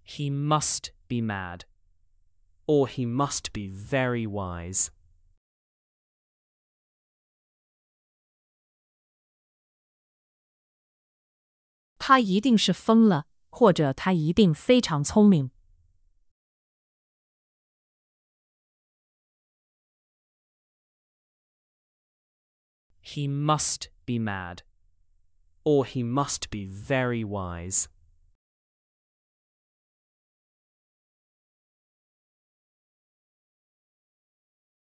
He must be mad. Or he must be very wise. 他一定是疯了，或者他一定非常聪明。 He must be mad. Or he must be very wise.